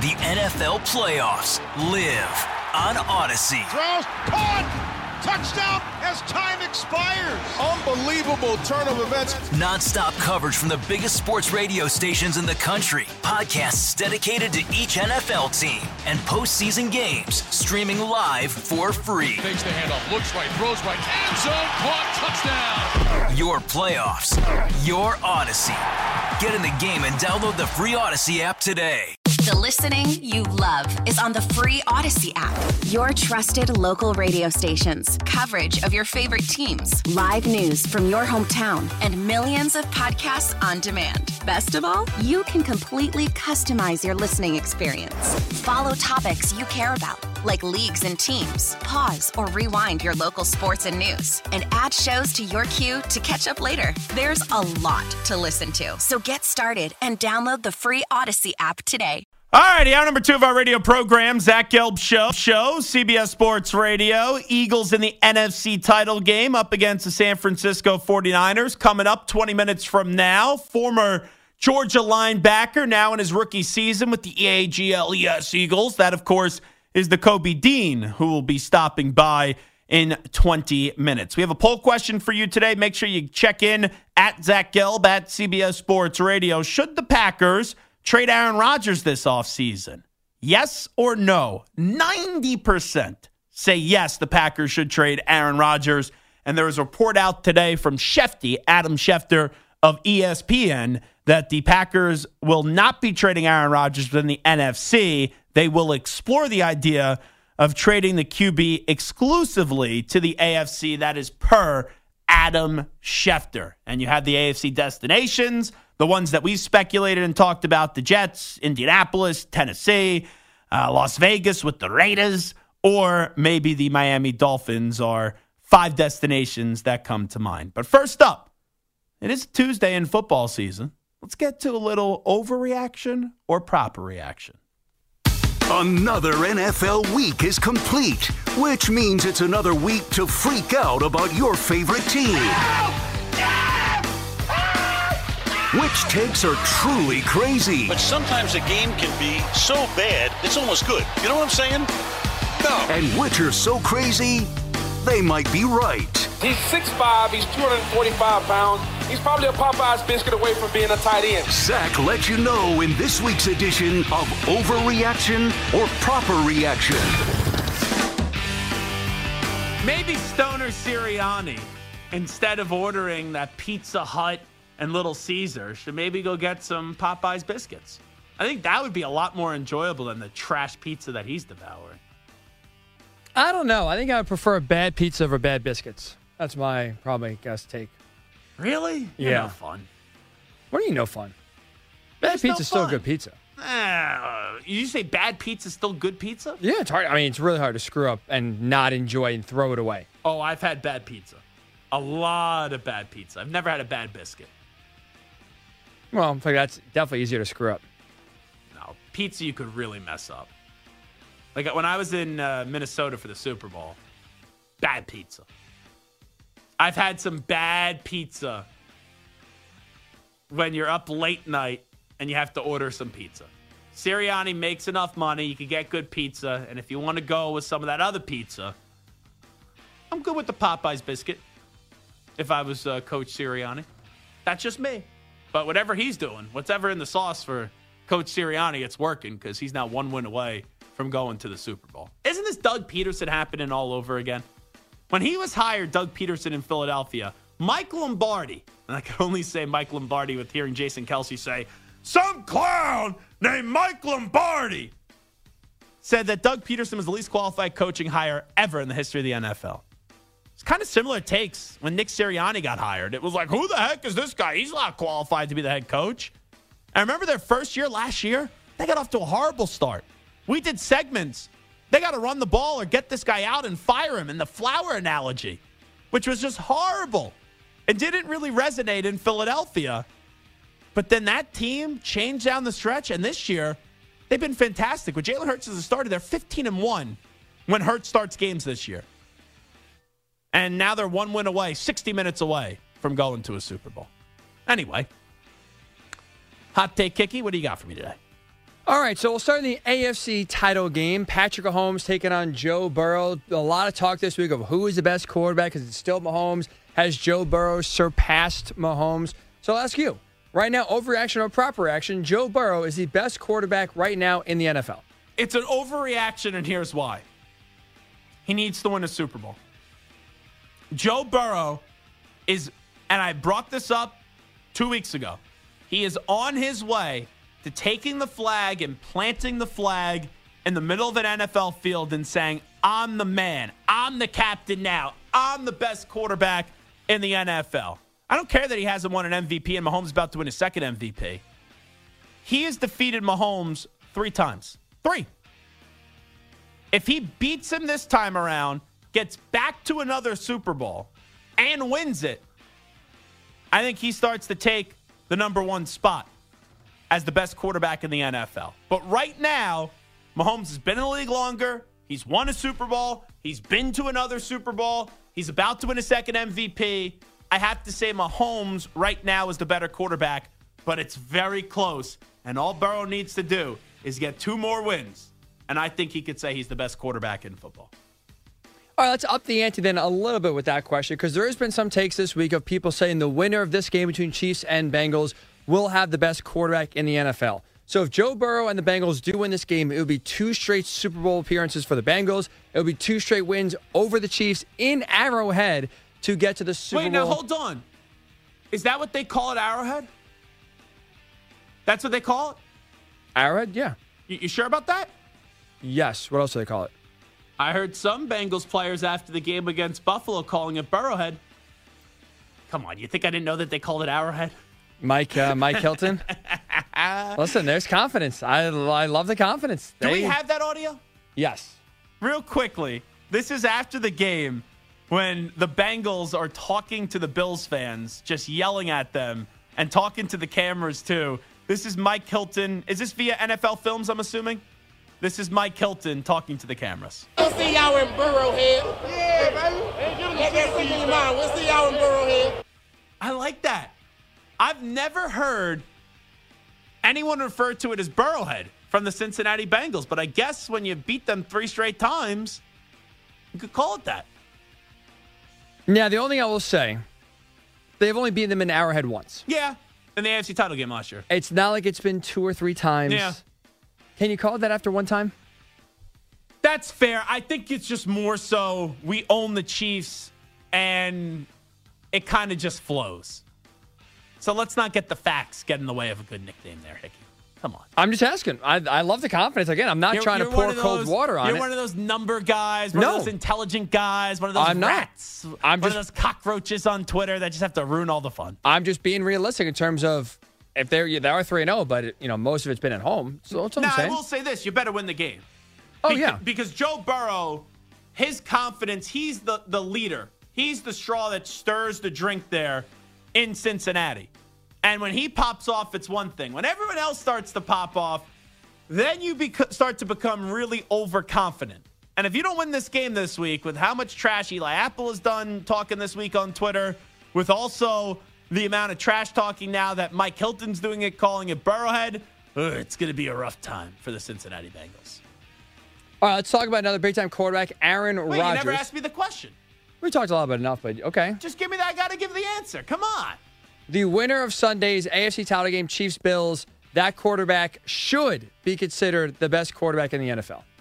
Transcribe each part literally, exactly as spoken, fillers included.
The N F L playoffs live on Odyssey. Throws, caught! Touchdown as time expires. Unbelievable turn of events. Non-stop coverage from the biggest sports radio stations in the country. Podcasts dedicated to each N F L team. And postseason games streaming live for free. Takes the handoff, looks right, throws right, end zone, caught, touchdown. Your playoffs, your Odyssey. Get in the game and download the free Odyssey app today. The listening you love is on the free Odyssey app. Your trusted local radio stations, coverage of your favorite teams, live news from your hometown, and millions of podcasts on demand. Best of all, you can completely customize your listening experience. Follow topics you care about, like leagues and teams. Pause or rewind your local sports and news, and add shows to your queue to catch up later. There's a lot to listen to, so get started and download the free Odyssey app today. All righty, hour number two of our radio program, Zach Gelb Show, show, C B S Sports Radio. Eagles in the N F C title game up against the San Francisco forty-niners. Coming up twenty minutes from now, former Georgia linebacker, now in his rookie season with the E A G L E S Eagles. That, of course, is the Kobe Dean, who will be stopping by in twenty minutes. We have a poll question for you today. Make sure you check in at Zach Gelb at C B S Sports Radio. Should the Packers trade Aaron Rodgers this offseason? Yes or no? ninety percent say yes, the Packers should trade Aaron Rodgers. And there was a report out today from Shefty, Adam Schefter of E S P N, that the Packers will not be trading Aaron Rodgers within the N F C. They will explore the idea of trading the Q B exclusively to the A F C. That is per Adam Schefter. And you have the A F C destinations, the ones that we've speculated and talked about, the Jets, Indianapolis, Tennessee, uh, Las Vegas with the Raiders, or maybe the Miami Dolphins are five destinations that come to mind. But first up, it is Tuesday in football season. Let's get to a little overreaction or proper reaction. Another N F L week is complete, which means it's another week to freak out about your favorite team. Which takes are truly crazy. But sometimes a game can be so bad, it's almost good. You know what I'm saying? No. And which are so crazy, they might be right. He's six five, he's two hundred forty-five pounds. He's probably a Popeye's biscuit away from being a tight end. Zach lets you know in this week's edition of Overreaction or Proper Reaction. Maybe Stoner Sirianni, instead of ordering that Pizza Hut and Little Caesar, should maybe go get some Popeye's biscuits. I think that would be a lot more enjoyable than the trash pizza that he's devouring. I don't know. I think I would prefer bad pizza over bad biscuits. That's my probably guess take. Really? Yeah. You're no fun. What do you mean no fun? Bad There's pizza's no still good pizza. Uh, you say bad pizza's still good pizza? Yeah, it's hard. I mean, it's really hard to screw up and not enjoy and throw it away. Oh, I've had bad pizza. A lot of bad pizza. I've never had a bad biscuit. Well, I think that's definitely easier to screw up. No, pizza you could really mess up. Like when I was in uh, Minnesota for the Super Bowl, bad pizza. I've had some bad pizza when you're up late night and you have to order some pizza. Sirianni makes enough money, you can get good pizza, and if you want to go with some of that other pizza, I'm good with the Popeye's biscuit if I was uh, Coach Sirianni. That's just me. But whatever he's doing, whatever in the sauce for Coach Sirianni, it's working because he's now one win away from going to the Super Bowl. Isn't this Doug Peterson happening all over again? When he was hired, Doug Peterson in Philadelphia, Mike Lombardi, and I can only say Mike Lombardi with hearing Jason Kelce say, some clown named Mike Lombardi, said that Doug Peterson was the least qualified coaching hire ever in the history of the N F L. It's kind of similar takes when Nick Sirianni got hired. It was like, who the heck is this guy? He's not qualified to be the head coach. And remember their first year last year? They got off to a horrible start. We did segments. They got to run the ball or get this guy out and fire him in the flower analogy, which was just horrible. It didn't really resonate in Philadelphia. But then that team changed down the stretch, and this year, they've been fantastic. With Jalen Hurts as a starter, they're fifteen and one when Hurts starts games this year. And now they're one win away, sixty minutes away from going to a Super Bowl. Anyway, hot take, Kiki, what do you got for me today? All right, so we'll start in the A F C title game. Patrick Mahomes taking on Joe Burrow. A lot of talk this week of who is the best quarterback because it's still Mahomes. Has Joe Burrow surpassed Mahomes? So I'll ask you, right now, overreaction or proper reaction, Joe Burrow is the best quarterback right now in the N F L. It's an overreaction, and here's why. He needs to win a Super Bowl. Joe Burrow is, and I brought this up two weeks ago, he is on his way to taking the flag and planting the flag in the middle of an N F L field and saying, I'm the man. I'm the captain now. I'm the best quarterback in the N F L. I don't care that he hasn't won an M V P and Mahomes is about to win his second M V P. He has defeated Mahomes three times. Three. If he beats him this time around, gets back to another Super Bowl, and wins it, I think he starts to take the number one spot as the best quarterback in the N F L. But right now, Mahomes has been in the league longer. He's won a Super Bowl. He's been to another Super Bowl. He's about to win a second M V P. I have to say Mahomes right now is the better quarterback, but it's very close. And all Burrow needs to do is get two more wins. And I think he could say he's the best quarterback in football. All right, let's up the ante then a little bit with that question, because there has been some takes this week of people saying the winner of this game between Chiefs and Bengals will have the best quarterback in the N F L. So if Joe Burrow and the Bengals do win this game, it would be two straight Super Bowl appearances for the Bengals. It would be two straight wins over the Chiefs in Arrowhead to get to the Super Wait, Bowl. Wait, now hold on. Is that what they call it, Arrowhead? That's what they call it? Arrowhead, yeah. You, you sure about that? Yes. What else do they call it? I heard some Bengals players after the game against Buffalo calling it Burrowhead. Come on, you think I didn't know that they called it Arrowhead? Mike uh, Mike Hilton. Listen, there's confidence. I, I love the confidence. Do they, we have that audio? Yes. Real quickly, this is after the game when the Bengals are talking to the Bills fans, just yelling at them and talking to the cameras too. This is Mike Hilton. Is this via N F L Films, I'm assuming? This is Mike Hilton talking to the cameras. We'll see y'all in Burrowhead. Yeah, baby. Let that sink in your mind. We'll see y'all in Burrowhead. I like that. I've never heard anyone refer to it as Burrowhead from the Cincinnati Bengals, but I guess when you beat them three straight times, you could call it that. Yeah, the only thing I will say, they've only beaten them in Arrowhead once. Yeah, in the A F C title game last year. It's not like it's been two or three times. Yeah. Can you call it that after one time? That's fair. I think it's just more so we own the Chiefs and it kind of just flows. So let's not get the facts get in the way of a good nickname there, Hickey. Come on. I'm just asking. I, I love the confidence. Again, I'm not you're, trying you're to pour those, cold water on you're it. You're one of those number guys, one no. of those intelligent guys, one of those I'm rats, not. I'm one just, of those cockroaches on Twitter that just have to ruin all the fun. I'm just being realistic in terms of if they're they are three and oh, but you know most of it's been at home. So that's what now, I'm saying. I will say this: you better win the game. Oh Be- yeah, because Joe Burrow, his confidence, he's the the leader. He's the straw that stirs the drink there in Cincinnati. And when he pops off, it's one thing. When everyone else starts to pop off, then you bec- start to become really overconfident. And if you don't win this game this week, with how much trash Eli Apple has done talking this week on Twitter, with also the amount of trash talking now that Mike Hilton's doing it, calling it Burrowhead, ugh, it's going to be a rough time for the Cincinnati Bengals. All right, let's talk about another big-time quarterback, Aaron Wait, Rodgers. you never asked me the question. We talked a lot about it enough, but okay. Just give me that. I got to give the answer. Come on. The winner of Sunday's A F C title game, Chiefs-Bills, that quarterback should be considered the best quarterback in the N F L.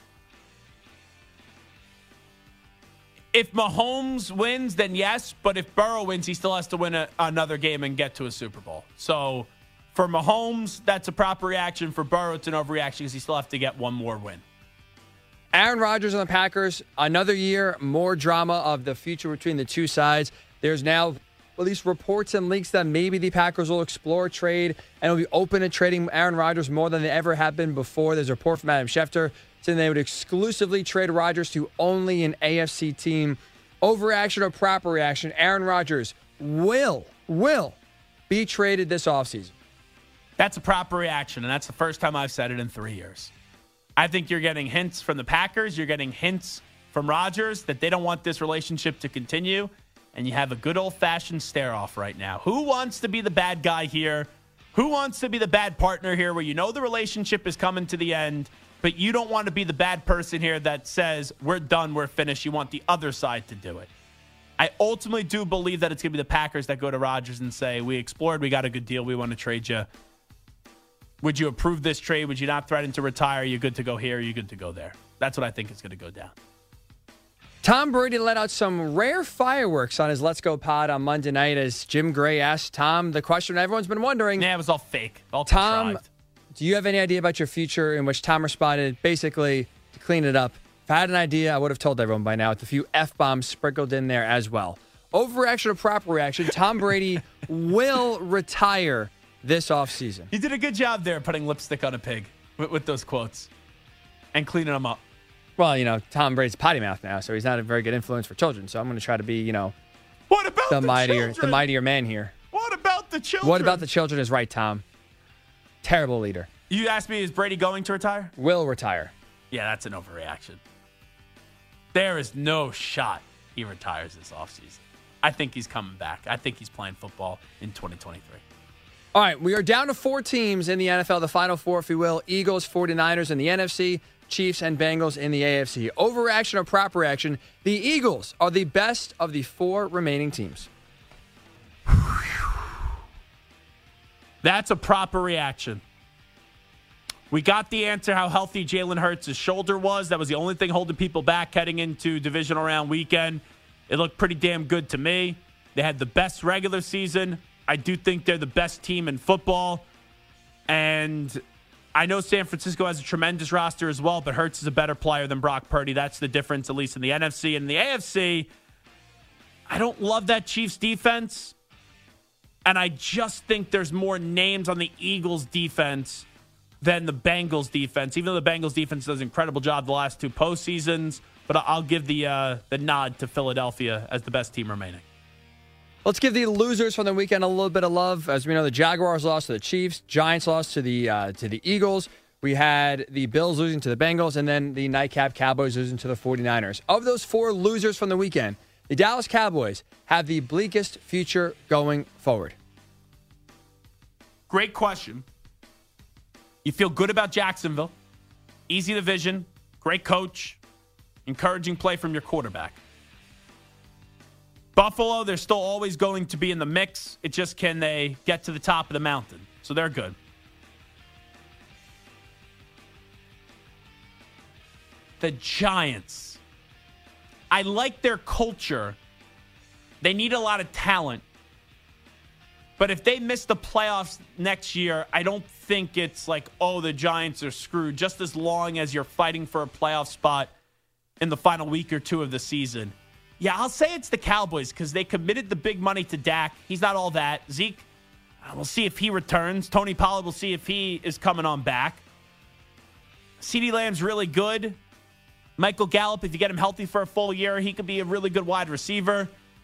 If Mahomes wins, then yes. But if Burrow wins, he still has to win a, another game and get to a Super Bowl. So for Mahomes, that's a proper reaction. For Burrow, it's an overreaction because he still has to get one more win. Aaron Rodgers on the Packers, another year, more drama of the future between the two sides. There's now at least reports and leaks that maybe the Packers will explore a trade and will be open to trading Aaron Rodgers more than they ever have been before. There's a report from Adam Schefter saying they would exclusively trade Rodgers to only an A F C team. Overreaction or proper reaction, Aaron Rodgers will, will be traded this offseason. That's a proper reaction, and that's the first time I've said it in three years. I think you're getting hints from the Packers. You're getting hints from Rodgers that they don't want this relationship to continue. And you have a good old-fashioned stare-off right now. Who wants to be the bad guy here? Who Who wants to be the bad partner here where you know the relationship is coming to the end, but you don't want to be the bad person here that says, we're done, we're finished. You want the other side to do it. I ultimately do believe that it's going to be the Packers that go to Rodgers and say, we explored, we got a good deal, we want to trade you. Would you approve this trade? Would you not threaten to retire? Are you good to go here? Are you good to go there? That's what I think is going to go down. Tom Brady let out some rare fireworks on his Let's Go pod on Monday night as Jim Gray asked Tom the question everyone's been wondering. Yeah, it was all fake. All Tom, contrived. Do you have any idea about your future? In which Tom responded, basically, to clean it up, if I had an idea, I would have told everyone by now with a few F-bombs sprinkled in there as well. Overreaction or proper reaction, Tom Brady will retire this offseason. You did a good job there putting lipstick on a pig with, with those quotes and cleaning them up. Well, you know, Tom Brady's potty mouth now, so he's not a very good influence for children. So I'm going to try to be, you know, what about the, the mightier, children? the mightier man here. What about the children? What about the children is right, Tom. Terrible leader. You asked me, is Brady going to retire? Will retire. Yeah, that's an overreaction. There is no shot he retires this offseason. I think he's coming back. I think he's playing football in twenty twenty-three. All right, we are down to four teams in the N F L, the final four, if you will. Eagles, forty-niners in the N F C, Chiefs and Bengals in the A F C. Overreaction or proper reaction, the Eagles are the best of the four remaining teams. That's a proper reaction. We got the answer how healthy Jalen Hurts' shoulder was. That was the only thing holding people back heading into divisional round weekend. It looked pretty damn good to me. They had the best regular season. I do think they're the best team in football. And I know San Francisco has a tremendous roster as well, but Hurts is a better player than Brock Purdy. That's the difference, at least in the N F C. And in the A F C, I don't love that Chiefs defense. And I just think there's more names on the Eagles defense than the Bengals defense, even though the Bengals defense does an incredible job the last two postseasons. But I'll give the uh, the nod to Philadelphia as the best team remaining. Let's give the losers from the weekend a little bit of love. As we know, the Jaguars lost to the Chiefs, Giants lost to the uh, to the Eagles. We had the Bills losing to the Bengals, and then the nightcap Cowboys losing to the forty-niners. Of those four losers from the weekend, the Dallas Cowboys have the bleakest future going forward. Great question. You feel good about Jacksonville. Easy division, great coach, encouraging play from your quarterback. Buffalo, they're still always going to be in the mix. It just can they get to the top of the mountain. So they're good. The Giants. I like their culture. They need a lot of talent. But if they miss the playoffs next year, I don't think it's like, oh, the Giants are screwed. Just as long as you're fighting for a playoff spot in the final week or two of the season. Yeah, I'll say it's the Cowboys because they committed the big money to Dak. He's not all that. Zeke, we'll see if he returns. Tony Pollard, will see if he is coming on back. CeeDee Lamb's really good. Michael Gallup, if you get him healthy for a full year, he could be a really good wide receiver.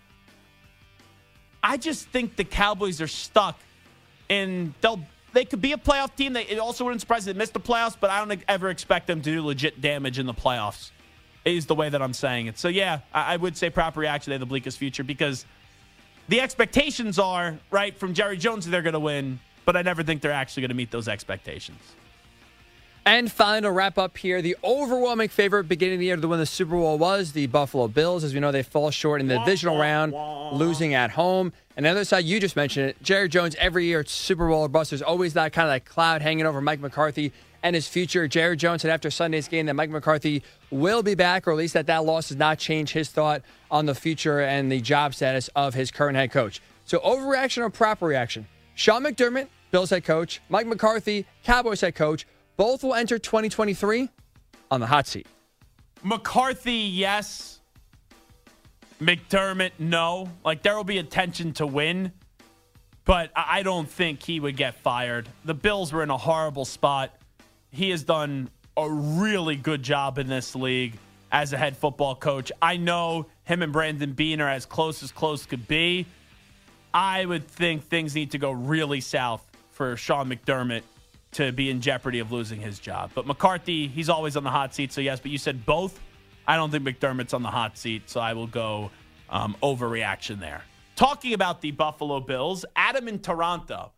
I just think the Cowboys are stuck, and they'll they could be a playoff team. They, it also wouldn't surprise me they missed the playoffs, but I don't ever expect them to do legit damage in the playoffs, is the way that I'm saying it. So, yeah, I, I would say proper reaction, they have the bleakest future because the expectations are, right, from Jerry Jones that they're going to win, but I never think they're actually going to meet those expectations. And finally, to wrap up here, the overwhelming favorite beginning of the year to win the Super Bowl was the Buffalo Bills. As we know, they fall short in the divisional round, losing at home. And the other side, you just mentioned it, Jerry Jones, every year it's Super Bowl or bust. There's always that kind of like cloud hanging over Mike McCarthy and his future. Jerry Jones said after Sunday's game that Mike McCarthy will be back, or at least that that loss does not change his thought on the future and the job status of his current head coach. So overreaction or proper reaction? Sean McDermott, Bills head coach, Mike McCarthy, Cowboys head coach, both will enter twenty twenty-three on the hot seat. McCarthy, yes. McDermott, no. Like, there will be attention to win, but I don't think he would get fired. The Bills were in a horrible spot. He has done a really good job in this league as a head football coach. I know him and Brandon Beane are as close as close could be. I would think things need to go really south for Sean McDermott to be in jeopardy of losing his job. But McCarthy, he's always on the hot seat, so yes. But you said both. I don't think McDermott's on the hot seat, so I will go um, overreaction there. Talking about the Buffalo Bills, Adam in Toronto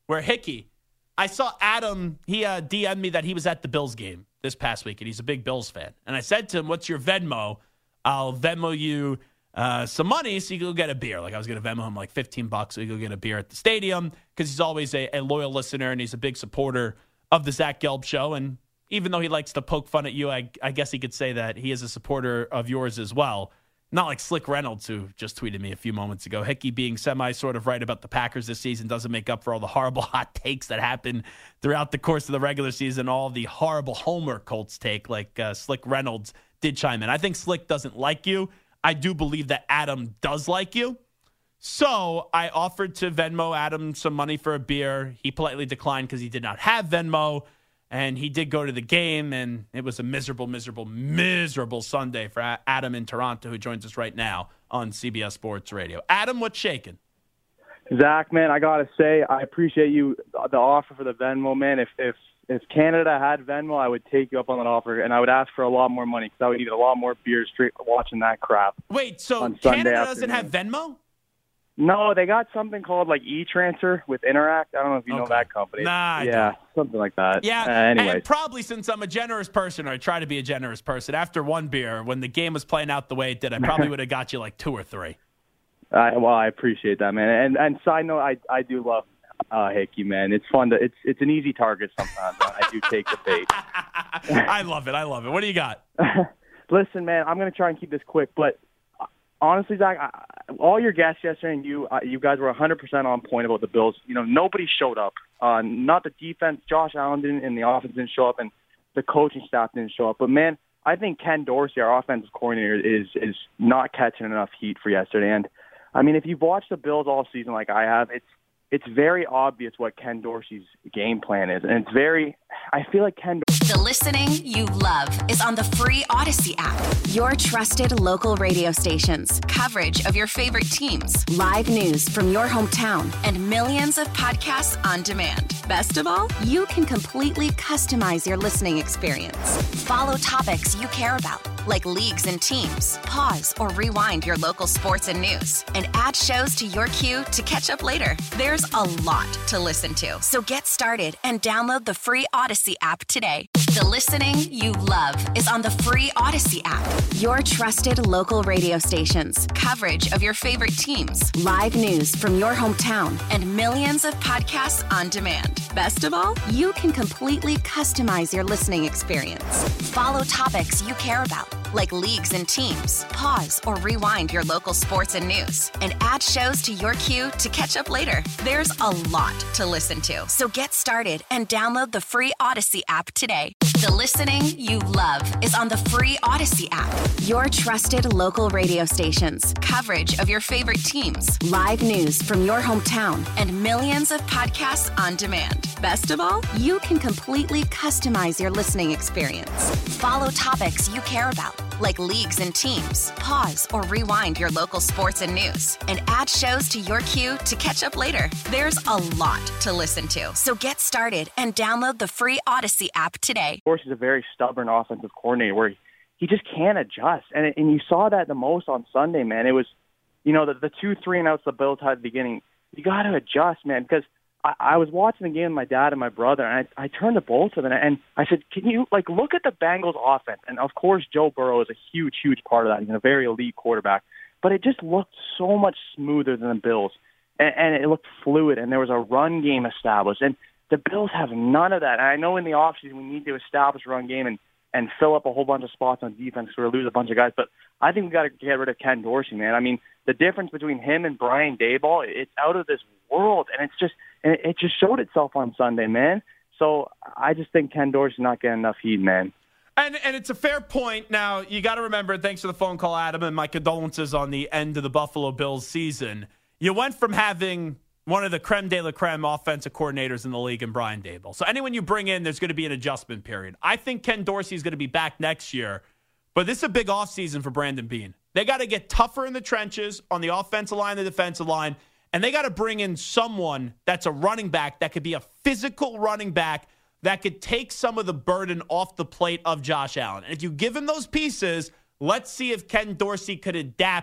where Hickey, I saw Adam, he uh, D M'd me that he was at the Bills game this past week, and he's a big Bills fan. And I said to him, what's your Venmo? I'll Venmo you uh, some money so you can go get a beer. Like I was going to Venmo him like fifteen bucks so you can go get a beer at the stadium because he's always a, a loyal listener and he's a big supporter of the Zach Gelb Show. And even though he likes to poke fun at you, I, I guess he could say that he is a supporter of yours as well. Not like Slick Reynolds, who just tweeted me a few moments ago. Hickey being semi sort of right about the Packers this season doesn't make up for all the horrible hot takes that happen throughout the course of the regular season, all the horrible Homer Colts take like uh, Slick Reynolds did chime in. I think Slick doesn't like you. I do believe that Adam does like you. So I offered to Venmo Adam some money for a beer. He politely declined because he did not have Venmo. And he did go to the game, and it was a miserable, miserable, miserable Sunday for Adam in Toronto, who joins us right now on C B S Sports Radio. Adam, what's shaking? Zach, man, I got to say, I appreciate you, the offer for the Venmo, man. If if if Canada had Venmo, I would take you up on that offer, and I would ask for a lot more money because I would need a lot more beers straight watching that crap. Wait, so Canada doesn't have Venmo? No, they got something called like e-transfer with Interact. I don't know if you okay. know that company. Nah, I yeah, don't. something like that. Yeah, uh, anyways. And probably since I'm a generous person, or I try to be a generous person, after one beer, when the game was playing out the way it did, I probably would have got you like two or three. Uh, well, I appreciate that, man. And and side note, I I do love uh, Hickey, man. It's fun to it's it's an easy target sometimes. I do take the bait. I love it. I love it. What do you got? Listen, man, I'm gonna try and keep this quick, but. Honestly, Zach, I, all your guests yesterday and you, uh, you guys were one hundred percent on point about the Bills. You know, nobody showed up. Uh, not the defense. Josh Allen didn't, and the offense didn't show up, and the coaching staff didn't show up. But, man, I think Ken Dorsey, our offensive coordinator, is is not catching enough heat for yesterday. And, I mean, if you've watched the Bills all season like I have, it's it's very obvious what Ken Dorsey's game plan is. And it's very – I feel like Ken Dorsey – The listening you love is on the free Odyssey app. Your trusted local radio stations, coverage of your favorite teams, live news from your hometown, and millions of podcasts on demand. Best of all, you can completely customize your listening experience. Follow topics you care about, like leagues and teams. Pause or rewind your local sports and news, and add shows to your queue to catch up later. There's a lot to listen to, so get started and download the free Odyssey app today. The listening you love is on the free Odyssey app. Your trusted local radio stations, coverage of your favorite teams, live news from your hometown, and millions of podcasts on demand. Best of all, you can completely customize your listening experience. Follow topics you care about, like leagues and teams. Pause or rewind your local sports and news, and add shows to your queue to catch up later. There's a lot to listen to, so get started and download the free Odyssey app today. The listening you love is on the free Odyssey app. Your trusted local radio stations, coverage of your favorite teams, live news from your hometown, and millions of podcasts on demand. Best of all, you can completely customize your listening experience. Follow topics you care about, like leagues and teams. Pause or rewind your local sports and news, and add shows to your queue to catch up later. There's a lot to listen to, so get started and download the free Odyssey app today. Dorsey's a very stubborn offensive coordinator where he, he just can't adjust. And and you saw that the most on Sunday, man. It was, you know, the, the two three and outs the Bills had at the beginning. You got to adjust, man, because I, I was watching the game with my dad and my brother, and I, I turned to both of them, and I said, can you, like, look at the Bengals offense? And, of course, Joe Burrow is a huge, huge part of that. He's a very elite quarterback. But it just looked so much smoother than the Bills, and, and it looked fluid, and there was a run game established. And the Bills have none of that. And I know in the offseason we need to establish a run game and, and fill up a whole bunch of spots on defense because we're going to lose a bunch of guys. But I think we've got to get rid of Ken Dorsey, man. I mean, the difference between him and Brian Daboll, it's out of this world. And it's just and it just showed itself on Sunday, man. So I just think Ken Dorsey's not getting enough heat, man. And and it's a fair point. Now, you got to remember, thanks for the phone call, Adam, and my condolences on the end of the Buffalo Bills season. You went from having one of the creme de la creme offensive coordinators in the league in Brian Daboll. So anyone you bring in, there's going to be an adjustment period. I think Ken Dorsey is going to be back next year, but this is a big offseason for Brandon Beane. They got to get tougher in the trenches on the offensive line, the defensive line, and they got to bring in someone that's a running back that could be a physical running back that could take some of the burden off the plate of Josh Allen. And if you give him those pieces, let's see if Ken Dorsey could adapt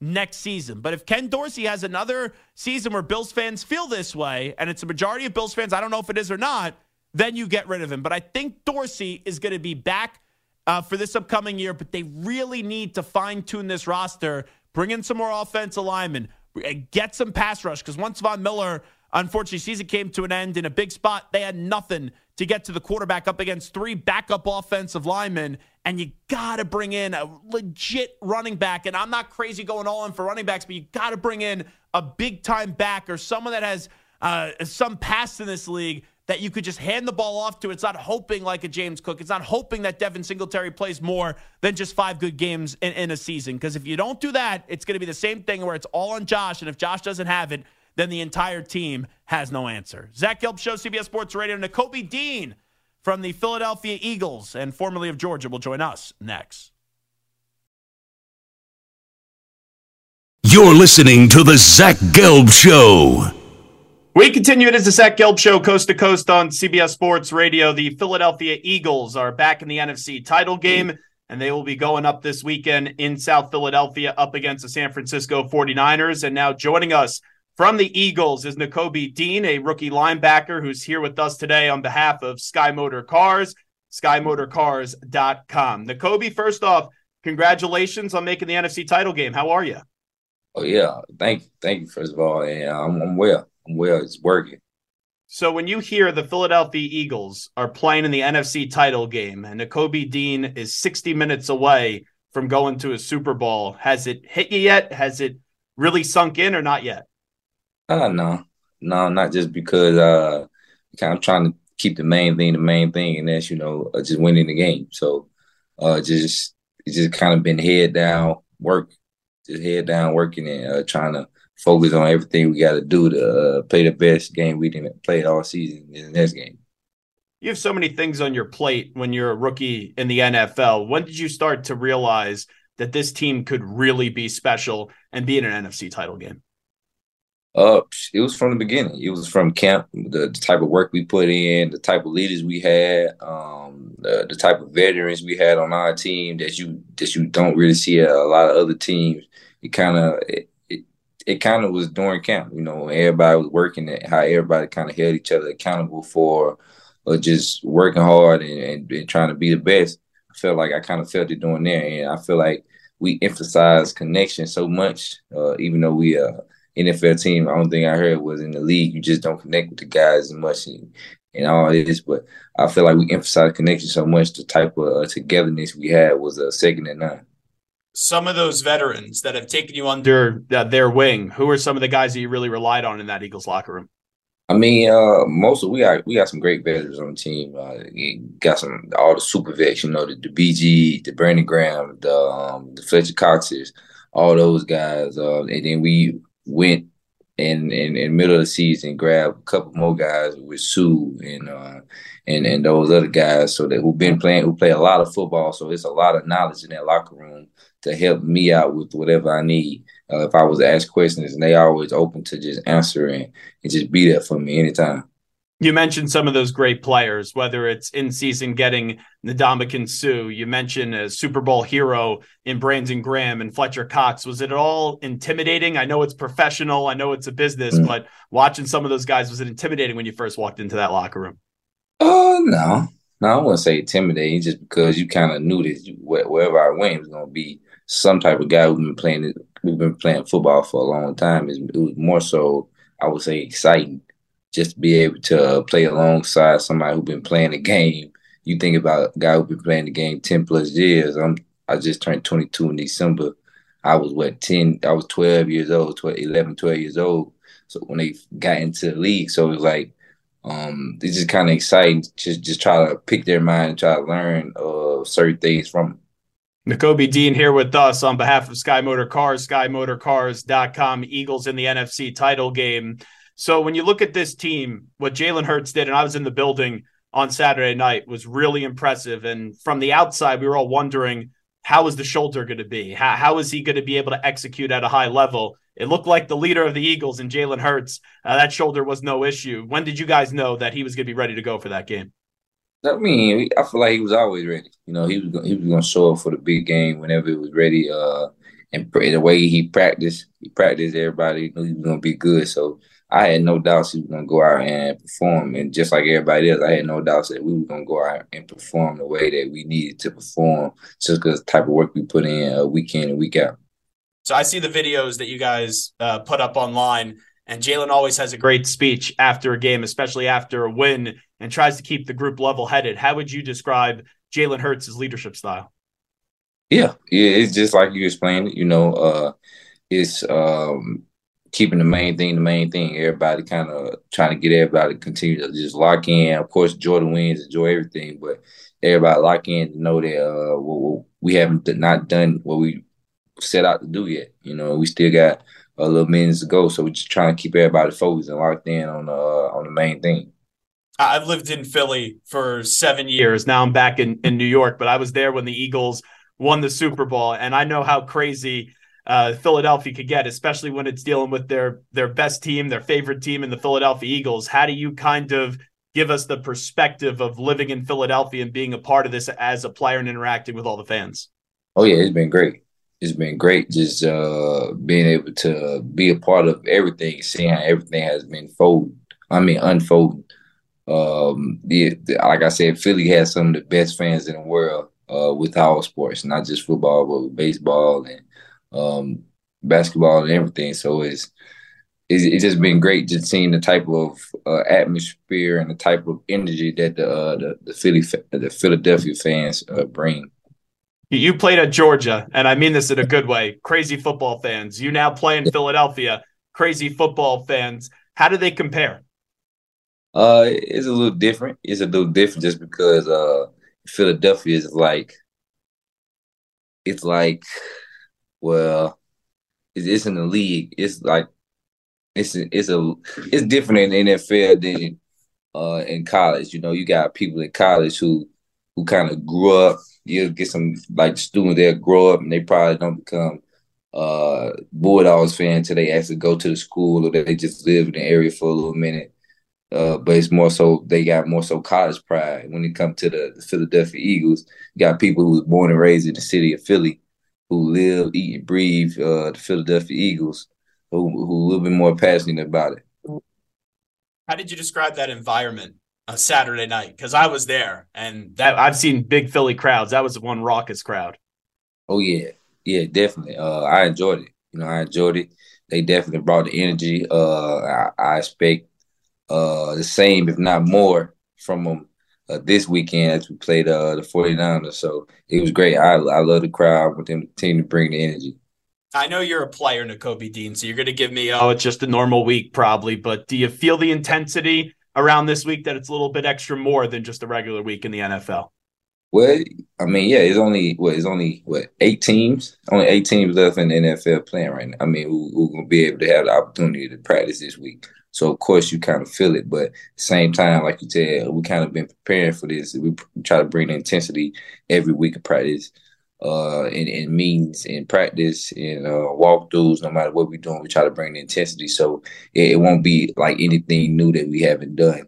next season. But if Ken Dorsey has another season where Bills fans feel this way, and it's a majority of Bills fans, I don't know if it is or not, then you get rid of him. But I think Dorsey is going to be back uh, for this upcoming year, but they really need to fine-tune this roster, bring in some more offensive linemen, get some pass rush, because once Von Miller, unfortunately, season came to an end in a big spot, they had nothing to get to the quarterback up against three backup offensive linemen, and you got to bring in a legit running back. And I'm not crazy going all in for running backs, but you got to bring in a big-time back or someone that has uh, some pass in this league that you could just hand the ball off to. It's not hoping like a James Cook. It's not hoping that Devin Singletary plays more than just five good games in, in a season. Because if you don't do that, it's going to be the same thing where it's all on Josh, and if Josh doesn't have it, then the entire team has no answer. Zach Gelb Show, C B S Sports Radio. Nakobe Dean from the Philadelphia Eagles and formerly of Georgia will join us next. You're listening to the Zach Gelb Show. We continue. It is the Zach Gelb Show, coast to coast on C B S Sports Radio. The Philadelphia Eagles are back in the N F C title game, and they will be going up this weekend in South Philadelphia up against the San Francisco forty-niners. And now joining us from the Eagles is Nakobe Dean, a rookie linebacker who's here with us today on behalf of Sky Motor Cars, sky motor cars dot com. Nakobe, first off, congratulations on making the N F C title game. How are you? Oh, yeah. Thank you. Thank you, first of all. And I'm, I'm well. I'm well. It's working. So when you hear the Philadelphia Eagles are playing in the N F C title game and Nakobe Dean is sixty minutes away from going to a Super Bowl, has it hit you yet? Has it really sunk in or not yet? Uh, no, no, not just because uh, I'm trying to keep the main thing the main thing, and that's, you know, uh, just winning the game. So uh, just it's just kind of been head down work, just head down working and uh, trying to focus on everything we got to do to uh, play the best game we didn't play all season in the next game. You have so many things on your plate when you're a rookie in the N F L. When did you start to realize that this team could really be special and be in an N F C title game? Uh, it was from the beginning. It was from camp, the, the type of work we put in, the type of leaders we had, um, the, the type of veterans we had on our team that you that you don't really see at a lot of other teams. It kind of it, it, it kind of was during camp, you know, everybody was working at how everybody kind of held each other accountable for uh, just working hard and, and, and trying to be the best. I felt like I kind of felt it doing there, and I feel like we emphasize connection so much, uh, even though we uh. N F L team, I don't think I heard was in the league. You just don't connect with the guys as much and, and all this. But I feel like we emphasize connection so much. The type of uh, togetherness we had was a uh, second to none. Some of those veterans that have taken you under uh, their wing, who are some of the guys that you really relied on in that Eagles locker room? I mean, uh, most of we got we got some great veterans on the team. Uh, got some all the super vets, you know, the, the B G, the Brandon Graham, the um, the Fletcher Coxes, all those guys. Uh, and then we went in, in in middle of the season, grabbed a couple more guys with Sue and uh, and and those other guys, so that who've been playing, who play a lot of football. So it's a lot of knowledge in that locker room to help me out with whatever I need. Uh, if I was asked questions, and they always open to just answer and, and just be there for me anytime. You mentioned some of those great players, whether it's in season getting Ndamukong Suh. You mentioned a Super Bowl hero in Brandon Graham and Fletcher Cox. Was it at all intimidating? I know it's professional. I know it's a business, mm-hmm. but watching some of those guys, was it intimidating when you first walked into that locker room? Oh, uh, no. No, I wouldn't say intimidating, just because you kind of knew that you, wherever I went, it was going to be some type of guy who's been playing it. We've been playing football for a long time. It was more so, I would say, exciting. Just to be able to play alongside somebody who's been playing the game. You think about a guy who's been playing the game ten plus years. I'm I just turned twenty-two in December. I was what ten? I was twelve years old, twelve, eleven, twelve years old. So when they got into the league, so it was like um, it's just kind of exciting. Just just try to pick their mind and try to learn uh, certain things from them. Nakobe Dean here with us on behalf of Sky Motor Cars, sky motor cars dot com. Eagles in the N F C title game. So when you look at this team, what Jalen Hurts did, and I was in the building on Saturday night, was really impressive. And from the outside, we were all wondering, how is the shoulder going to be? How, how is he going to be able to execute at a high level? It looked like the leader of the Eagles and Jalen Hurts, uh, that shoulder was no issue. When did you guys know that he was going to be ready to go for that game? I mean, I feel like he was always ready. You know, he was he was going to show up for the big game whenever it was ready. Uh, and the way he practiced, he practiced. Everybody knew he was gonna be good. So I had no doubts he was gonna go out and perform. And just like everybody else, I had no doubts that we were gonna go out and perform the way that we needed to perform, just because the type of work we put in uh, week in and week out. So I see the videos that you guys uh, put up online, and Jalen always has a great speech after a game, especially after a win, and tries to keep the group level-headed. How would you describe Jalen Hurts' leadership style? Yeah, yeah, it's just like you explained. You know, uh, it's um, keeping the main thing the main thing. Everybody kind of trying to get everybody to continue to just lock in. Of course, enjoy the wins, enjoy everything, but everybody lock in to know that uh, we, we haven't not done what we set out to do yet. You know, we still got a little minutes to go, so we're just trying to keep everybody focused and locked in on the uh, on the main thing. I've lived in Philly for seven years. Now I'm back in, in New York, but I was there when the Eagles won the Super Bowl, and I know how crazy uh, Philadelphia could get, especially when it's dealing with their their best team, their favorite team in the Philadelphia Eagles. How do you kind of give us the perspective of living in Philadelphia and being a part of this as a player and interacting with all the fans? Oh, yeah, it's been great. It's been great just uh, being able to be a part of everything, seeing how everything has been folded. I mean, unfolding. Um, the, the, like I said, Philly has some of the best fans in the world. Uh, with all sports, not just football, but with baseball and um, basketball and everything. So it's, it's it's just been great just seeing the type of uh, atmosphere and the type of energy that the uh, the, the Philly the Philadelphia fans uh, bring. You played at Georgia, and I mean this in a good way. Crazy football fans. You now play in Philadelphia. Crazy football fans. How do they compare? Uh, it's a little different. It's a little different just because uh. Philadelphia is like, it's like, well, it's, it's in the league. It's like, it's a, it's a, it's different in the N F L than uh, in college. You know, you got people in college who, who kind of grew up. You get some like students that grow up and they probably don't become uh, Bulldogs fans until they actually go to the school or they just live in the area for a little minute. Uh, but it's more so they got more so college pride when it comes to the, the Philadelphia Eagles. You got people who was born and raised in the city of Philly who live, eat, and breathe uh, the Philadelphia Eagles, who who a little bit more passionate about it. How did you describe that environment on Saturday night? Because I was there, and that I've seen big Philly crowds. That was one raucous crowd. Oh yeah, yeah, definitely. Uh, I enjoyed it. You know, I enjoyed it. They definitely brought the energy. Uh, I, I expect. Uh, the same, if not more, from them uh, this weekend as we played uh, the 49ers. So it was great. I I love the crowd. I want them to continue to bring the energy. I know you're a player, Nakobe Dean, so you're going to give me, oh, it's just a normal week probably, but do you feel the intensity around this week that it's a little bit extra more than just a regular week in the N F L? Well, I mean, yeah, it's only, what, it's only, what, eight teams? Only eight teams left in the N F L playing right now. I mean, who, who going to be able to have the opportunity to practice this week. So, of course, you kind of feel it. But at the same time, like you said, we kind of been preparing for this. We try to bring the intensity every week of practice uh, and, and means in practice and uh, walkthroughs. No matter what we're doing, we try to bring the intensity. So it, it won't be like anything new that we haven't done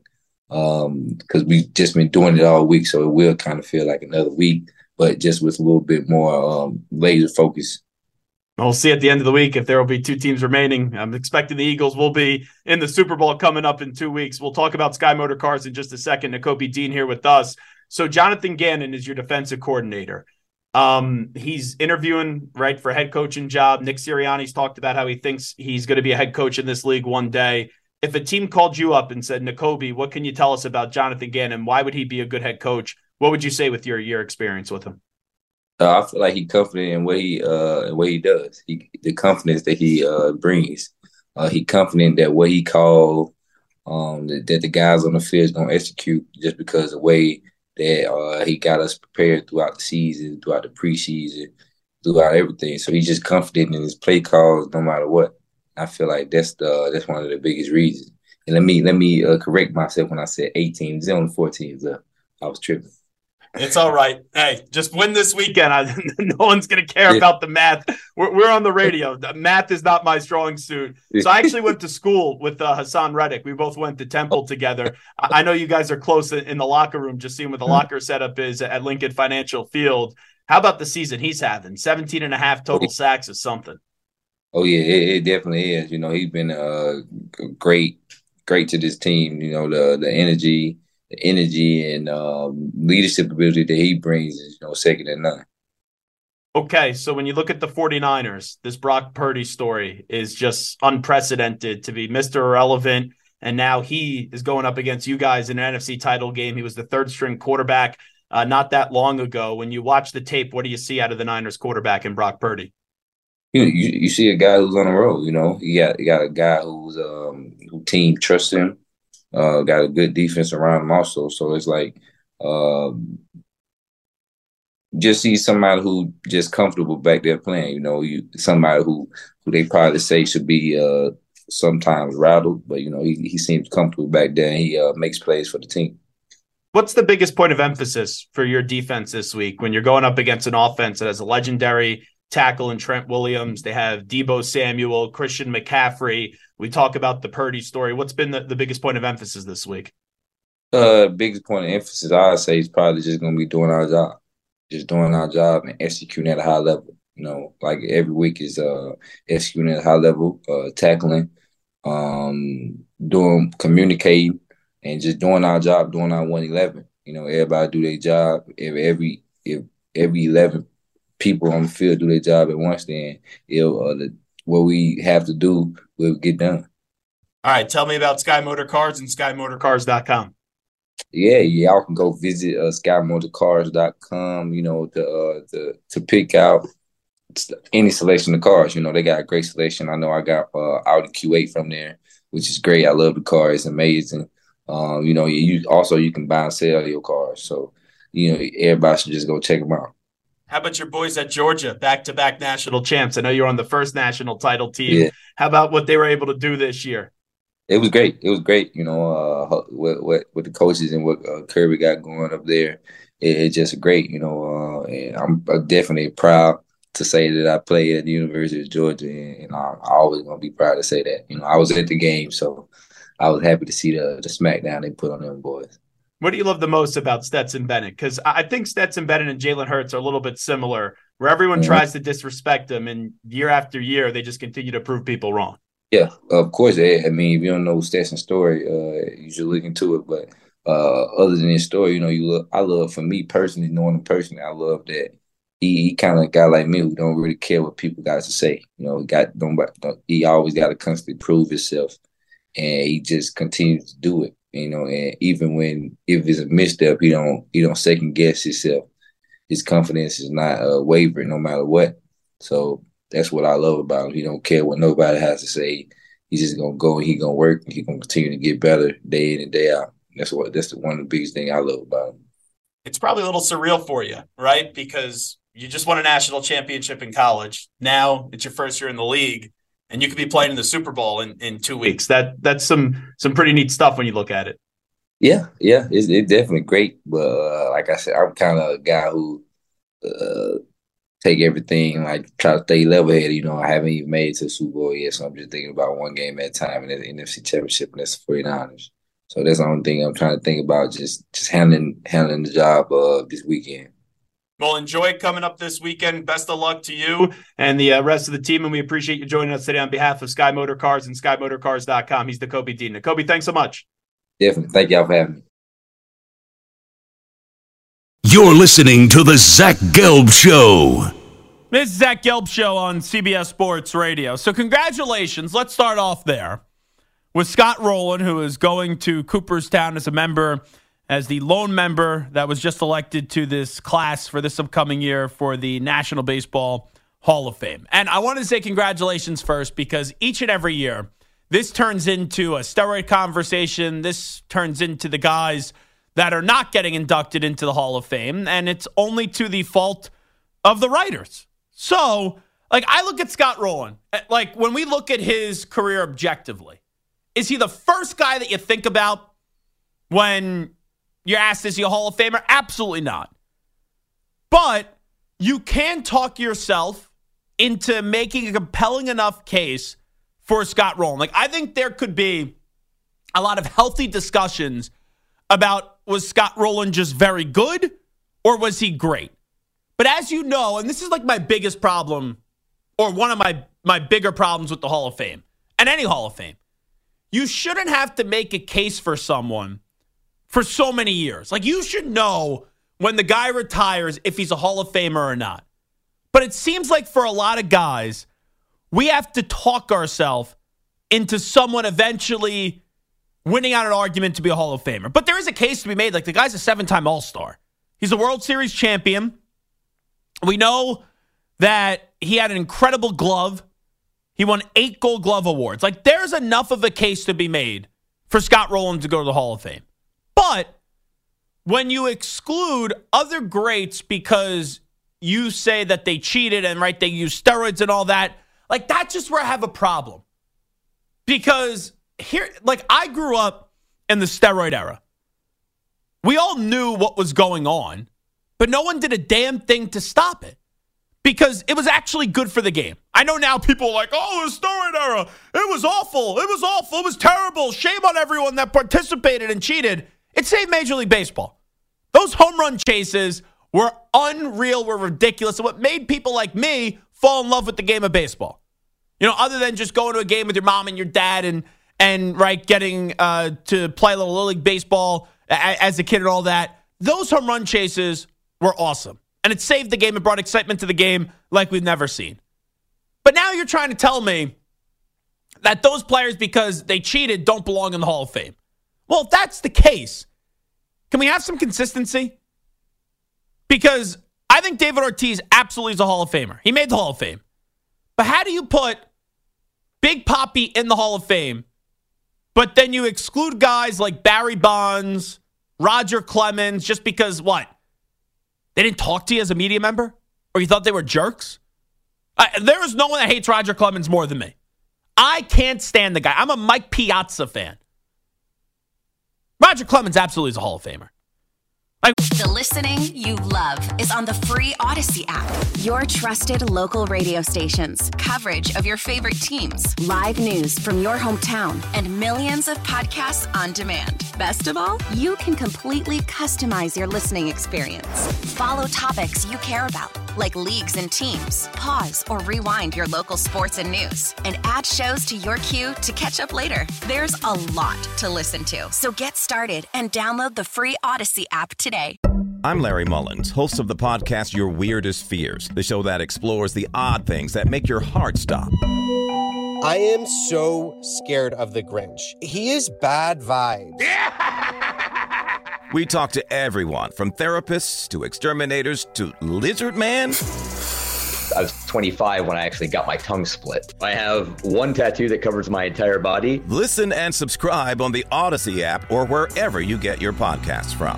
because um, we've just been doing it all week. So it will kind of feel like another week, but just with a little bit more um, laser focus. We'll see at the end of the week if there will be two teams remaining. I'm expecting the Eagles will be in the Super Bowl coming up in two weeks. We'll talk about Sky Motor Cars in just a second. Nakobe Dean here with us. So Jonathan Gannon is your defensive coordinator. Um, he's interviewing, right, for a head coaching job. Nick Sirianni's talked about how he thinks he's going to be a head coach in this league one day. If a team called you up and said, Nakobe, what can you tell us about Jonathan Gannon? Why would he be a good head coach? What would you say with your, your experience with him? Uh, I feel like he's confident in what he uh what he does. He the confidence that he uh brings. Uh, he confident that what he called um that, that the guys on the field is gonna execute just because of the way that uh he got us prepared throughout the season, throughout the preseason, throughout everything. So he's just confident in his play calls no matter what. I feel like that's the that's one of the biggest reasons. And let me let me uh, correct myself when I said eight teams. There's only four teams left. I was tripping. It's all right. Hey, just win this weekend. I, no one's going to care yeah. about the math. We're, we're on the radio. The math is not my strong suit. So I actually went to school with uh, Hassan Reddick. We both went to Temple together. I, I know you guys are close in the locker room, just seeing what the locker setup is at Lincoln Financial Field. How about the season he's having? seventeen and a half total sacks is something. Oh, yeah, it, it definitely is. You know, he's been uh, great, great to this team. You know, the the energy, the energy and um, leadership ability that he brings is, you know, second to none. Okay, so when you look at the 49ers, this Brock Purdy story is just unprecedented to be Mister Irrelevant, and now he is going up against you guys in an N F C title game. He was the third-string quarterback uh, not that long ago. When you watch the tape, what do you see out of the Niners quarterback in Brock Purdy? You, you you see a guy who's on the road. You know, you got you got a guy who's um who team trusts him. Uh, got a good defense around him also. So it's like um. Just see somebody who just comfortable back there playing, you know, you somebody who who they probably say should be uh, sometimes rattled, but you know he he seems comfortable back there and he uh, makes plays for the team. What's the biggest point of emphasis for your defense this week when you're going up against an offense that has a legendary tackle in Trent Williams? They have Deebo Samuel, Christian McCaffrey. We talk about the Purdy story. What's been the, the biggest point of emphasis this week? Uh, biggest point of emphasis I'd say is probably just going to be doing our job. Just doing our job and executing at a high level. You know, like every week is uh, executing at a high level, uh, tackling, um, doing, communicating, and just doing our job, doing our one eleven. You know, everybody do their job. If every if every eleven people on the field do their job at once, then it'll, uh, the, what we have to do will get done. All right, tell me about Sky Motor Cars and sky motor cars dot com. Yeah, y'all can go visit uh, sky motor cars dot com, you know, the, uh, the to pick out any selection of cars. You know, they got a great selection. I know I got uh, Audi Q eight from there, which is great. I love the car. It's amazing. Um, you know, you also you can buy and sell your cars. So, you know, everybody should just go check them out. How about your boys at Georgia, back-to-back national champs? I know you're on the first national title team. Yeah. How about what they were able to do this year? It was great. It was great, you know, uh, with, with, with the coaches and what uh, Kirby got going up there. It, it's just great, you know, uh, and I'm definitely proud to say that I played at the University of Georgia, and, and I'm always going to be proud to say that. You know, I was at the game, so I was happy to see the, the smackdown they put on them boys. What do you love the most about Stetson Bennett? Because I think Stetson Bennett and Jalen Hurts are a little bit similar, where everyone mm-hmm. tries to disrespect them, and year after year, they just continue to prove people wrong. Yeah, of course. I mean, if you don't know Stetson's story, uh, you should look into it. But uh, other than his story, you know, you look. I love, for me personally, knowing him personally, I love that he, he kind of a guy like me who don't really care what people got to say. You know, he got don't, don't he always got to constantly prove himself, and he just continues to do it. You know, and even when if it's a misstep, he don't he don't second guess himself. His confidence is not uh, wavering no matter what. So. That's what I love about him. He don't care what nobody has to say. He's just gonna go and he gonna work and he gonna continue to get better day in and day out. That's what that's the, one of the biggest things I love about him. It's probably a little surreal for you, right? Because you just won a national championship in college. Now it's your first year in the league, and you could be playing in the Super Bowl in, in two weeks. That that's some some pretty neat stuff when you look at it. Yeah, yeah, it's, it's definitely great. But uh, like I said, I'm kind of a guy who. Uh, Take everything, like try to stay level-headed. You know, I haven't even made it to the Super Bowl yet, so I'm just thinking about one game at a time, and that's the N F C Championship, and that's the 49ers. So that's the only thing I'm trying to think about, just just handling handling the job uh, this weekend. Well, enjoy coming up this weekend. Best of luck to you and the uh, rest of the team, and we appreciate you joining us today on behalf of Sky Motor Cars and sky motor cars dot com. He's the Kobe Dean. Kobe, thanks so much. Definitely. Thank y'all for having me. You're listening to the Zach Gelb Show. This is Zach Gelb Show on C B S Sports Radio. So congratulations. Let's start off there with Scott Rowland, who is going to Cooperstown as a member, as the lone member that was just elected to this class for this upcoming year for the National Baseball Hall of Fame. And I want to say congratulations first, because each and every year, this turns into a steroid conversation. This turns into the guys that are not getting inducted into the Hall of Fame, and it's only to the fault of the writers. So, like, I look at Scott Rowland, like, when we look at his career objectively, is he the first guy that you think about when you're asked, is he a Hall of Famer? Absolutely not. But you can talk yourself into making a compelling enough case for Scott Rowland. Like, I think there could be a lot of healthy discussions about, was Scott Rowland just very good or was he great? But as you know, and this is like my biggest problem, or one of my, my bigger problems with the Hall of Fame, and any Hall of Fame, you shouldn't have to make a case for someone for so many years. Like, you should know when the guy retires if he's a Hall of Famer or not. But it seems like for a lot of guys, we have to talk ourselves into someone eventually winning out an argument to be a Hall of Famer. But there is a case to be made. Like, the guy's a seven-time All-Star. He's a World Series champion. We know that he had an incredible glove. He won eight Gold Glove awards. Like, there's enough of a case to be made for Scott Rowland to go to the Hall of Fame. But when you exclude other greats because you say that they cheated and, right, they used steroids and all that, like, that's just where I have a problem. Because here, like, I grew up in the steroid era. We all knew what was going on, but no one did a damn thing to stop it because it was actually good for the game. I know now people are like, oh, the steroid era, it was awful. It was awful. It was terrible. Shame on everyone that participated and cheated. It saved Major League Baseball. Those home run chases were unreal, were ridiculous, and what made people like me fall in love with the game of baseball. You know, other than just going to a game with your mom and your dad and, and right, getting uh, to play a little Little League baseball as a kid and all that, those home run chases were awesome. And it saved the game and brought excitement to the game like we've never seen. But now you're trying to tell me that those players, because they cheated, don't belong in the Hall of Fame. Well, if that's the case, can we have some consistency? Because I think David Ortiz absolutely is a Hall of Famer. He made the Hall of Fame. But how do you put Big Papi in the Hall of Fame, but then you exclude guys like Barry Bonds, Roger Clemens, just because, what? They didn't talk to you as a media member? Or you thought they were jerks? Uh, there is no one that hates Roger Clemens more than me. I can't stand the guy. I'm a Mike Piazza fan. Roger Clemens absolutely is a Hall of Famer. The listening you love is on the free Odyssey app. Your trusted local radio stations, coverage of your favorite teams, live news from your hometown, and millions of podcasts on demand. Best of all, you can completely customize your listening experience. Follow topics you care about, like leagues and teams. Pause or rewind your local sports and news, and add shows to your queue to catch up later. There's a lot to listen to, so get started and download the free Odyssey app today. I'm Larry Mullins, host of the podcast Your Weirdest Fears, the show that explores the odd things that make your heart stop. I am so scared of the Grinch. He is bad vibes. We talk to everyone from therapists to exterminators to Lizard Man. I was twenty-five when I actually got my tongue split. I have one tattoo that covers my entire body. Listen and subscribe on the Odyssey app or wherever you get your podcasts from.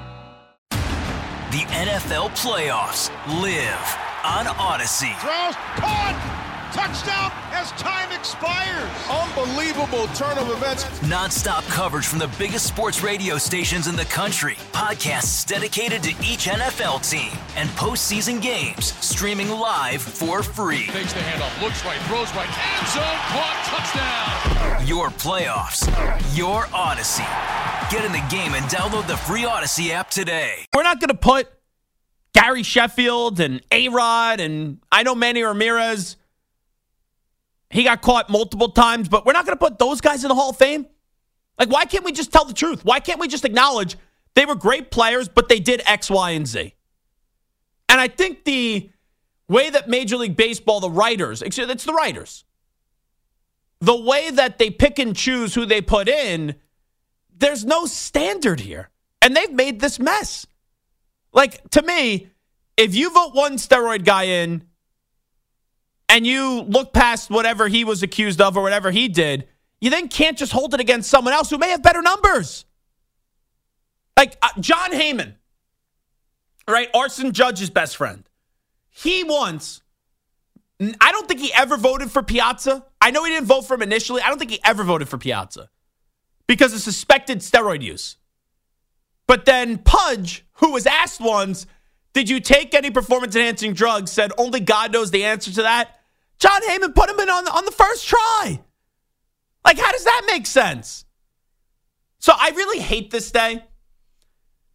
The N F L playoffs live on Odyssey. Throws, caught, touchdown as time expires. Unbelievable turn of events. Non-stop coverage from the biggest sports radio stations in the country. Podcasts dedicated to each N F L team and postseason games streaming live for free. Takes the handoff, looks right, throws right, end zone, caught, touchdown. Your playoffs, your Odyssey. Get in the game and download the free Odyssey app today. We're not going to put Gary Sheffield and A-Rod and I know Manny Ramirez. He got caught multiple times, but we're not going to put those guys in the Hall of Fame. Like, why can't we just tell the truth? Why can't we just acknowledge they were great players, but they did X, Y, and Z? And I think the way that Major League Baseball, the writers, it's the writers, the way that they pick and choose who they put in, there's no standard here. And they've made this mess. Like, to me, if you vote one steroid guy in and you look past whatever he was accused of or whatever he did, you then can't just hold it against someone else who may have better numbers. Like uh, John Heyman, right? Arson Judge's best friend. He once, I don't think he ever voted for Piazza. I know he didn't vote for him initially. I don't think he ever voted for Piazza because of suspected steroid use. But then Pudge, who was asked once, did you take any performance-enhancing drugs, said only God knows the answer to that. John Heyman put him in on, on the first try. Like, how does that make sense? So I really hate this day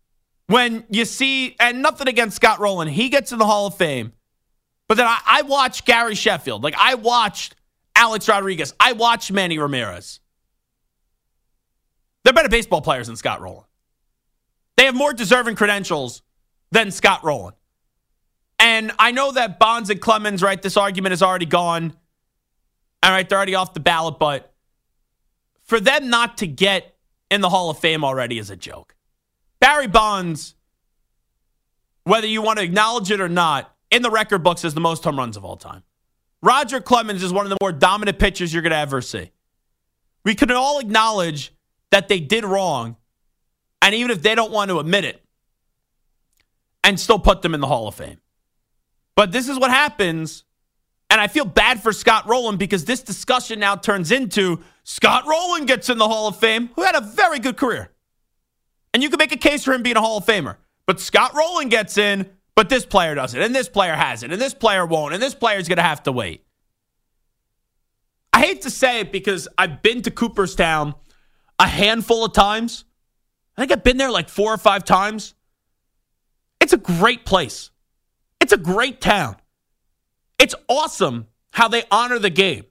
when you see, and nothing against Scott Rowland, he gets in the Hall of Fame. But then I, I watched Gary Sheffield. Like, I watched Alex Rodriguez. I watched Manny Ramirez. They're better baseball players than Scott Rowland. They have more deserving credentials than Scott Rowland. And I know that Bonds and Clemens, right, this argument is already gone. All right, they're already off the ballot. But for them not to get in the Hall of Fame already is a joke. Barry Bonds, whether you want to acknowledge it or not, in the record books is the most home runs of all time. Roger Clemens is one of the more dominant pitchers you're going to ever see. We can all acknowledge that they did wrong, and even if they don't want to admit it, and still put them in the Hall of Fame. But this is what happens, and I feel bad for Scott Rowland because this discussion now turns into Scott Rowland gets in the Hall of Fame, who had a very good career. And you can make a case for him being a Hall of Famer. But Scott Rowland gets in, but this player doesn't, and this player hasn't, and this player won't, and this player's going to have to wait. I hate to say it because I've been to Cooperstown a handful of times. I think I've been there like four or five times. It's a great place. It's a great town. It's awesome how they honor the game.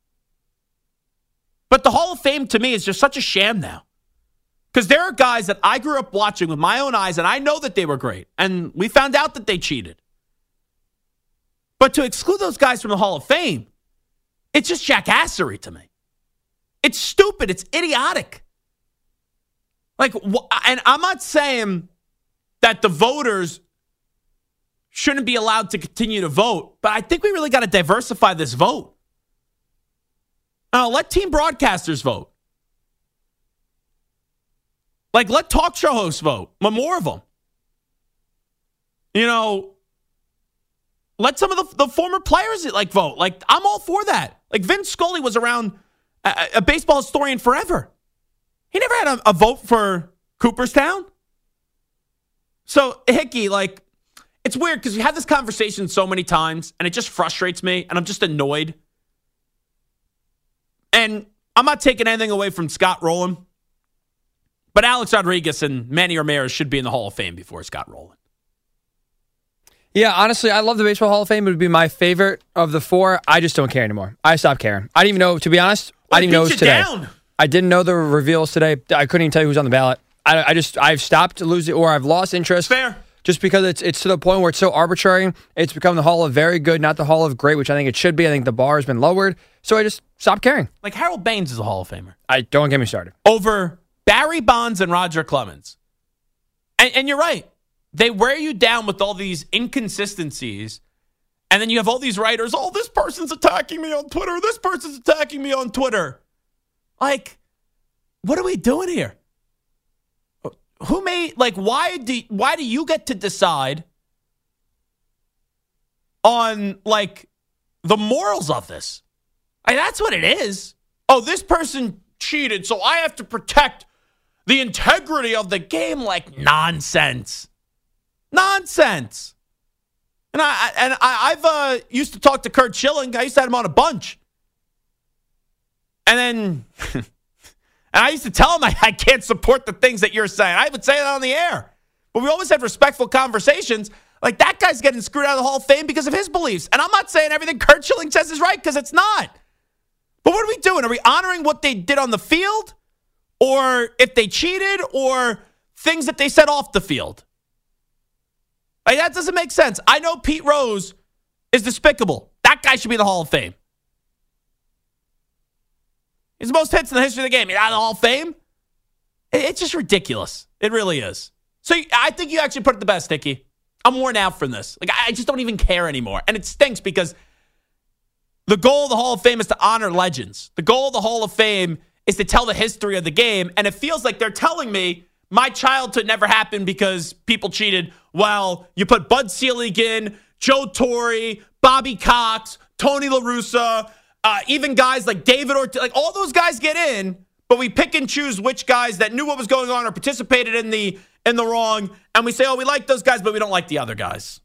But the Hall of Fame to me is just such a sham now. Because there are guys that I grew up watching with my own eyes, and I know that they were great. And we found out that they cheated. But to exclude those guys from the Hall of Fame, it's just jackassery to me. It's stupid. It's idiotic. Like, and I'm not saying that the voters shouldn't be allowed to continue to vote, but I think we really got to diversify this vote. Now, let team broadcasters vote. Like, let talk show hosts vote. More of them. You know, let some of the, the former players, like, vote. Like, I'm all for that. Like, Vince Scully was around, a, a baseball historian forever. He never had a, a vote for Cooperstown. So, Hickey, like, it's weird because we had this conversation so many times, and it just frustrates me, and I'm just annoyed. And I'm not taking anything away from Scott Rowland, but Alex Rodriguez and Manny Ramirez should be in the Hall of Fame before Scott Rowland. Yeah, honestly, I love the Baseball Hall of Fame. It would be my favorite of the four. I just don't care anymore. I stopped caring. I didn't even know, to be honest, well, I didn't even know it was today. Down. I didn't know the reveals today. I couldn't even tell you who's on the ballot. I, I just, I've stopped losing, or I've lost interest. Fair. Just because it's it's to the point where it's so arbitrary. It's become the Hall of Very Good, not the Hall of Great, which I think it should be. I think the bar has been lowered. So I just stopped caring. Like Harold Baines is a Hall of Famer. I don't get me started. Over Barry Bonds and Roger Clemens. And, and you're right. They wear you down with all these inconsistencies. And then you have all these writers, oh, this person's attacking me on Twitter. This person's attacking me on Twitter. Like, what are we doing here? Who made, like, why do, why do you get to decide on, like, the morals of this? Like, that's what it is. Oh, this person cheated, so I have to protect the integrity of the game. Like, nonsense. Nonsense. And I and I, I've uh, used to talk to Curt Schilling. I used to have him on a bunch. And then, and I used to tell him I, I can't support the things that you're saying. I would say that on the air. But we always had respectful conversations. Like, that guy's getting screwed out of the Hall of Fame because of his beliefs. And I'm not saying everything Curt Schilling says is right, because it's not. But what are we doing? Are we honoring what they did on the field? Or if they cheated? Or things that they said off the field? Like, that doesn't make sense. I know Pete Rose is despicable. That guy should be in the Hall of Fame. He's the most hits in the history of the game. He's out of the Hall of Fame? It's just ridiculous. It really is. So I think you actually put it the best, Hickey. I'm worn out from this. Like, I just don't even care anymore. And it stinks because the goal of the Hall of Fame is to honor legends. The goal of the Hall of Fame is to tell the history of the game. And it feels like they're telling me my childhood never happened because people cheated. Well, you put Bud Selig in, Joe Torre, Bobby Cox, Tony La Russa, uh, even guys like David Ortiz. Like, all those guys get in, but we pick and choose which guys that knew what was going on or participated in the in the wrong, and we say, oh, we like those guys, but we don't like the other guys.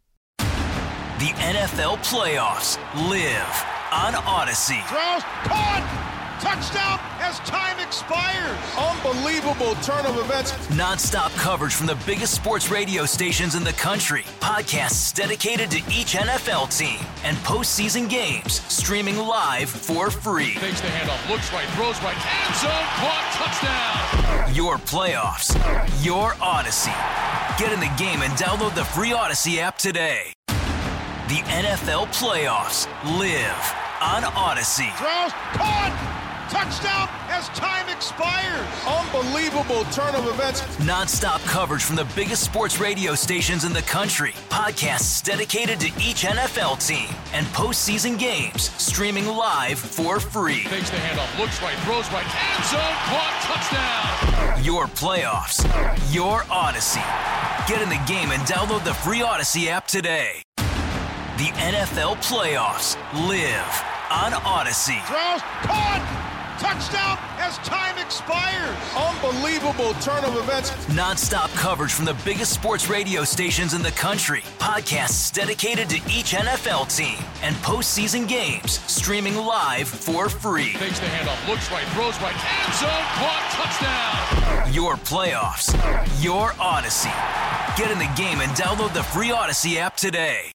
The N F L playoffs live on Odyssey. Throws, caught, Touchdown as time expires. Unbelievable turn of events. Non-stop coverage from the biggest sports radio stations in the country. Podcasts dedicated to each N F L team. And postseason games streaming live for free. Takes the handoff, looks right, throws right, end zone, caught, touchdown. Your playoffs. Your Odyssey. Get in the game and download the free Odyssey app today. The N F L playoffs live on Odyssey. Throws, caught, touchdown as time expires. Unbelievable turn of events. Non-stop coverage from the biggest sports radio stations in the country. Podcasts dedicated to each N F L team. And postseason games streaming live for free. Takes the handoff, looks right, throws right, end zone, caught, touchdown. Your playoffs. Your Odyssey. Get in the game and download the free Odyssey app today. The N F L playoffs live on Odyssey. Throws, caught, touchdown as time expires. Unbelievable turn of events. Non-stop coverage from the biggest sports radio stations in the country. Podcasts dedicated to each N F L team. And postseason games streaming live for free. Takes the handoff, looks right, throws right, end zone, caught, touchdown. Your playoffs. Your Odyssey. Get in the game and download the free Odyssey app today.